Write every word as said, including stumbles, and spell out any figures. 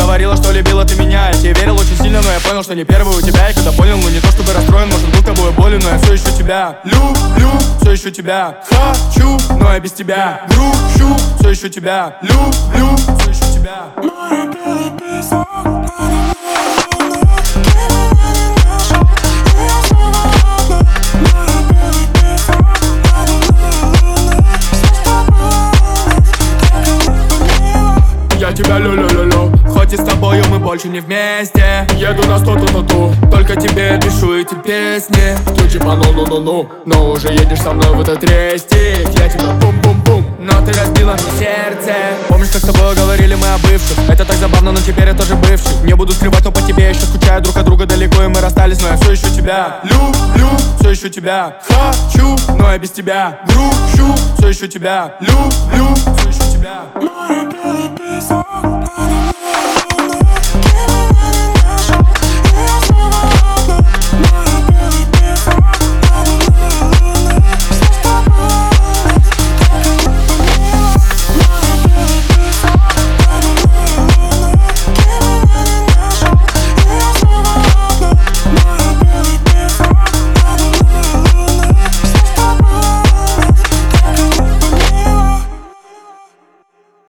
говорила, что любила ты меня. Я тебе верил очень сильно, но я понял, что не первый у тебя. И когда понял, ну не то чтобы расстроен, может был тобой болен, но я все еще тебя люблю, все еще тебя хочу, но я без тебя грущу. Все еще тебя люблю, все еще тебя. Я тебя лю-лю-лю-лю, хоть и с тобою мы больше не вместе. Еду на сто-ту-ту-ту, только тебе пишу эти песни. Включи по ну-ну-ну-ну, но уже едешь со мной в этот рейстик. Я тебя бум-бум-бум, но ты разбила мне сердце. Помнишь, как с тобой говорили мы о бывших? Это так забавно, но теперь я тоже бывший. Не буду скрывать, но по тебе я еще скучаю. Друг от друга далеко, и мы расстались, но я все еще тебя люблю, все еще тебя хочу, но я без тебя грущу. Все еще тебя люблю, все еще тебя. Море белый песок.